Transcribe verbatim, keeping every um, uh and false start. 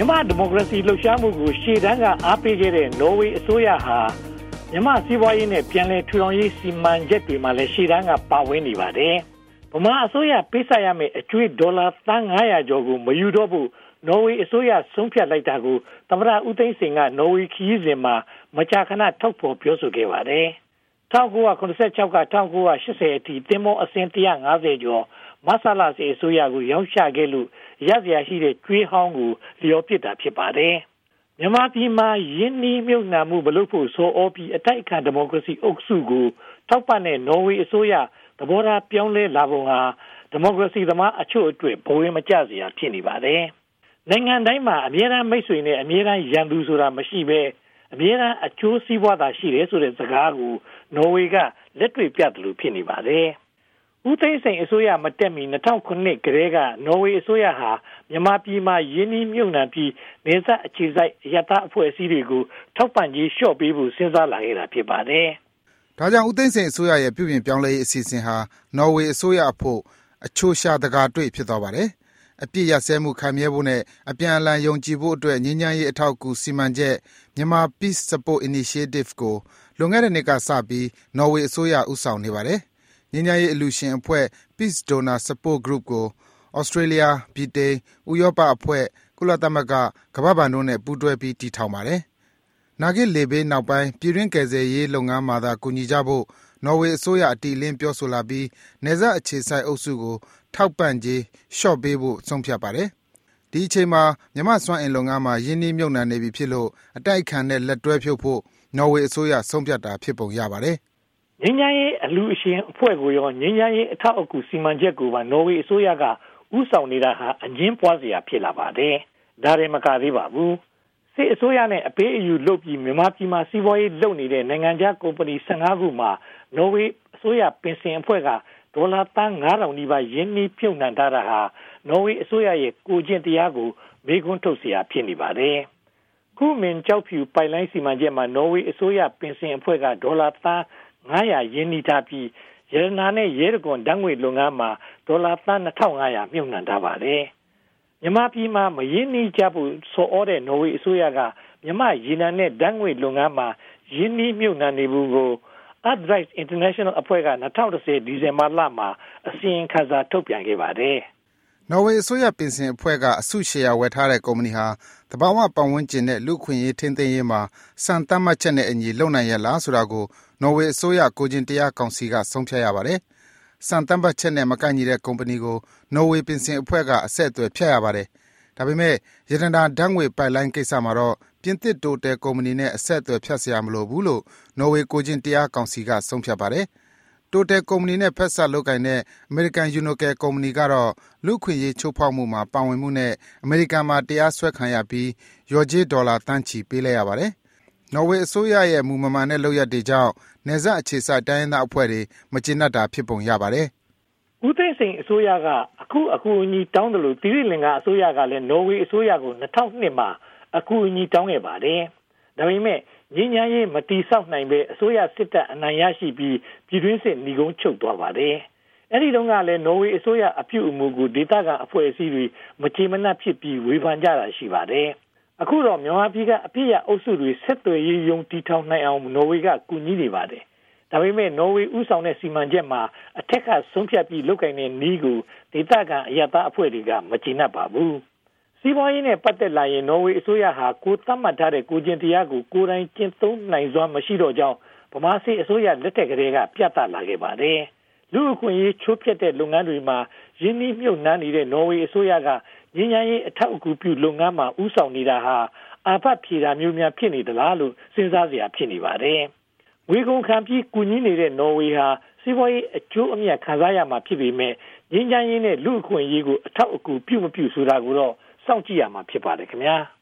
မြန်မာဒီမိုကရေစီလှုပ်ရှားမှုကိုရှေ့တန်းကအားပေးခဲ့တဲ့နော်ဝေအစိုးရဟာမြန်မာစီးပွားရေးနဲ့ပြန်လည်ထူထောင်ရေးစီမံချက်တွေမှာလည်းရှေ့တန်းကပါဝင်နေပါတယ်။ဗမာအစိုးရပေးဆပ်ရမယ့်အကျွေးဒေါ်လာသန်းငါးရာကျော်ကိုမယူတော့ဘူးနော်ဝေအစိုးရဆုံးဖြတ်လိုက်တာကိုသမ္မတဦးသိန်းစိန်ကနော်ဝေခရီးစဉ်မှာမကြာခဏထောက်ဖော်ပြောဆိုခဲ့ပါတယ်။၁၉၇၆က၁၉၈၀အထိသင်္ဘောအစင်း၁၅၀ကျော်မဆလာစီအစိုးရကိုရောင်းချခဲ့လို့ရစရာရှိတဲ့ကျွေးဟောင်းကိုလျော်ပစ်တာဖြစ်ပါတယ်။မြန်မာပြည်မှာယင်းနှီးမြုပ်နှံမှုမလုပ်ဖို့ဆိုအောပြီးအတိုက်အခံဒီမိုကရေစီအုပ်စုကိုထောက်ပံ့တဲ့နော်ဝေအစိုးရသဘောထားပြောင်းလဲလာပုံဟာဒီမိုကရေစီသမားအချို့အတွက်ဘဝင်မကျစရာဖြစ်နေပါတယ်။နိုင်ငံတိုင်းမှာအမြဲတမ်းမိတ်ဆွေနဲ့အမြဲတမ်းရန်သူဆိုတာမရှိဘဲအမြဲတမ်းအကျိုးစီးပွားသာရှိတယ်ဆိုတဲ့စကားကိုနော်ဝေကလက်တွေ့ပြတယ်လို့ဖြစ်နေပါတယ်။ဦးသိန်းစိန်အစိုးရမတက်မီ၂၀၀၇ခုနှစ်ကတည်းကနော်ဝေအစိုးရဟာမြန်မာပြည်မှာယင်းနှီးမြုပ်နှံပြီးနေဆက်အခြေစိုက်ရတအဖွဲ့အစည်းတွေကိုထောက်ပံ့ကြီးလျှော့ပေးဖို့စဉ်းစားလာခဲ့တာဖြစ်ပါတယ်။ဒါကြောင့်ဦးသိန်းစိန်အစိုးရရဲ့ပြုပြင်ပြောင်းလဲရေးအစီအစဉ်ဟာနော်ဝေအစိုးရအဖို့အချိုးရှာတကာတွေ့ဖြစ်သွားပါတယ်။အပြစ်ရစဲမှုခံမြဲဖို့နဲ့အပြန်အလှန်ယုံကြည်ဖို့အတွက်ငြိမ်းချမ်းရေးအထောက်အကူစီမံချက်မြန်မာ Peace Support Initiative ကိုလွန်ခဲ့တဲ့နှစ်ကစပြီးနော်ဝေအစိုးရဦးဆောင်နေပါတယ်။ငြိမ်းချမ်းရေးအလှူရှင်အဖွဲ့ Peace Donor Support Group ကိုဩစတြေးလျ၊ဗြိတိန်၊ဥရောပအဖွဲ့၊ကုလသမဂ္ဂ၊ကမ္ဘာ့ဘဏ်တို့နဲ့ပူးတွဲပြီးတည်ထောင်ပါတယ်။နာဂစ်လေဘေးနောက်ပိုင်းပြည်တွင်းကယ်ဆယ်ရေးလုပ်ငန်းမှာသာကူညီကြဖို့နော်ဝေအစိုးရအတိအလင်းပြောဆိုလာပြီးနယ်စပ်အခြေစိုက်အုပ်စုကိုထောက်ပံ့ကြေးလျှော့ပေးဖို့ဆုံးဖြတ်ပါတယ်။ဒီအချိန်မှာမြန်မာ့စွမ်းအင်လုပ်ငန်းမှာရင်းနှီးမြှုပ်နှံနေပြီဖြစ်လို့အတိုက်အခံနဲ့လက်တွဲဖြုတ်ဖို့နော်ဝေအစိုးရဆုံးဖြတ်တာဖြစ်ပုံရပါတယ်။ငြိမ်းချမ်းရေးအလှူရှင်အဖွဲ့ကိုရောငြိမ်းချမ်းရေးအထောက်အကူစီမံချက်ကိုပါနော်ဝေအစိုးရကဥဆောင်နေတာဟာအငင်းပွားစရာဖြစ်လာပါတယ်။ဒါရင်မကသေးပါဘူး။စစ်အစိုးရနဲ့အပေးအယူလုပ်ပြီးမြန်မာပြည်မှာစီးပွားရေးလုပ်နေတဲ့နိုင်ငံခြားကုမ္ပဏီ၁၅ခုမှာနော်ဝေအစိုးရပင်စင်အဖွဲ့ကဒေါ်လာသန်းငါးထောင်နီးပါးယင်းနှီးမြှုပ်နှံထားတာဟာနော်ဝေအစိုးရရဲ့ကိုကျင့်တရားကိုမေးခွန်းထုတ်เสียဖြစ်နေပါတယ်။ခုမင်ကျောက်ဖြူပိုက်လိုင်းစီမံချက်မှာနော်ဝေအစိုးရပင်စင်အဖွဲ့ကဒေါ်လာသန်းငါးရာယင်းနှီးထားပြီးရတနာနဲ့ရဲတကွန်ဓာတ်ငွေလုပ်ငန်းမှာဒေါ်လာသန်း၂ထောင်၅ရာမြှုပ်နှံထားပါတယ်။မြန်မာပြည်မှာမရင်းနှီးကြဖို့ဆိုဩတဲ့နော်ဝေအစိုးရကမြန်မာရေနံနဲ့ဓာတ်ငွေလုပ်ငန်းမှာရင်းနှီးမြှုပ်နှံနေမှုကို Earthrise International အဖွဲ့က၂၀၁၀ဒီဇင်ဘာလမှာအစီရင်ခံစာထုတ်ပြန်ခဲ့ပါတယ်။နော်ဝေအစိုးရပင်စင်အဖွဲ့ကအစုရှယ်ယာဝယ်ထားတဲ့ကုမ္ပဏီဟာသဘာဝပတ်ဝန်းကျင်နဲ့လူ့အခွင့်အရေးထိန်းသိမ်းရေးမှာစံသတ်မှတ်ချက်နဲ့အညီလုပ်နိုင်ရလားဆိုတာကိုနော်ဝေအစိုးရကိုကျင့်တရားကောင်စီကဆုံးဖြတ်ရပါတယ်။စံသတ်မှတ်ချက်နဲ့မကိုက်ညီတဲ့ကုမ္ပဏီကိုနော်ဝေပင်စင်အဖွဲ့ကအဆက်အသွယ်ဖြတ်ရပါတယ်။ဒါပေမဲ့ရတနာဓာတ်ငွေပိုက်လိုင်းကိစ္စမှာတော့ပြင်သစ်တိုတယ်ကုမ္ပဏီနဲ့အဆက်အသွယ်ဖြတ်စရာမလိုဘူးလို့နော်ဝေကိုကျင့်တရားကောင်စီကဆုံးဖြတ်ပါတယ်။တိုတယ်ကုမ္ပဏီနဲ့ဖက်ဆက်လုပ်ကိုင်တဲ့အမေရိကန်ယူနိုကယ်ကုမ္ပဏီကတော့လူ့ခွင့်ရေးချိုးဖောက်မှုမှာပါဝင်မှုနဲ့အမေရိကန်မှာတရားစွဲခံရပြီးရော်ကြေးဒေါ်လာတန်းချီပေးလိုက်ရပါတယ်။နော်ဝေအစိုးရရဲ့မူမမှန်တဲ့လုပ်ရပ်တွေကြောင့်နယ်စပ်အခြေစိုက်တိုင်းရင်းသားအဖွဲ့တွေမကျေနပ်တာဖြစ်ပုံရပါတယ်။ဦးသိန်းစိန်အစိုးရကအခုအကူအညီတောင်းတယ်လို့တိရိလင်္ကာအစိုးရကလည်းနော်ဝေအစိုးရကို၂၀၀၂မှာအကူအညီတောင်းခဲ့ပါတယ်။ဒါပေမဲ့ငြိမ်းချမ်းရေးမတည်ဆောက်နိုင်ပဲအစိုးရစစ်တပ်အနိုင်ရရှိပြီးပြည်တွင်းစစ်ညီကုန်းချုပ်သွားပါတယ်။အဲဒီတုန်းကလည်းနော်ဝေအစိုးရအပြုအမူကိုဒေသခံအဖွဲ့အစည်းတွေမကြေမနပ်ဖြစ်ပြီးဝေဖန်ကြတာရှိပါတယ်။အခုတော့မြန်မာပြည်ကအပြစ်ရအုပ်စုတွေဆက်သွယ်ရေးယုံတည်ထောင်နိုင်အောင်နော်ဝေကကူညီနေပါတယ်။ဒါပေမဲ့နော်ဝေဥဆောင်တဲ့စီမံချက်မှာအထက်ကဆုံးဖြတ်ပြီးလုပ်ကိုင်တဲ့နည်းကိုဒေသခံအရတာအဖွဲ့တွေကမကျေနပ်ပါဘူး။စီးပွားရေးနဲ့ပတ်သက်လာရင်နော်ဝေအစိုးရဟာကိုသတ်မှတ်ထားတဲ့ကိုကျင့်တရားကိုကိုယ်တိုင်ကျင့်သုံးနိုင်စွမ်းမရှိတော့ကြောင်းဗမာစစ်အစိုးရလက်ထက်ကတည်းကပြသလာခဲ့ပါတယ်။လူ့အခွင့်အရေးချိုးဖျက်တဲ့လုပ်ငန်းတွေမှာရင်းနှီးမြှုပ်နှံနေတဲ့နော်ဝေအစိုးရကငြိမ်းချမ်းရေးအထောက်အကူပြုလုပ်ငန်းမှာဥဆောင်နေတာဟာအာဖတ်ဖြေတာမျိုးများဖြစ်နေသလားလို့စဉ်းစားစရာဖြစ်နေပါတယ်။ဝေကုန်ခံပြီးကူညီနေတဲ့နော်ဝေဟာစီးပွားရေးအကျိုးအမြတ်ခံစားရမှာဖြစ်ပေမဲ့ငြိမ်းချမ်းရေးနဲ့လူ့အခွင့်အရေးကိုအထောက်အကူပြုမပြုဆိုတာကိုတော့စောင့်ကြည့်ရမှာဖြစ်ပါတယ်ခင်ဗျာ။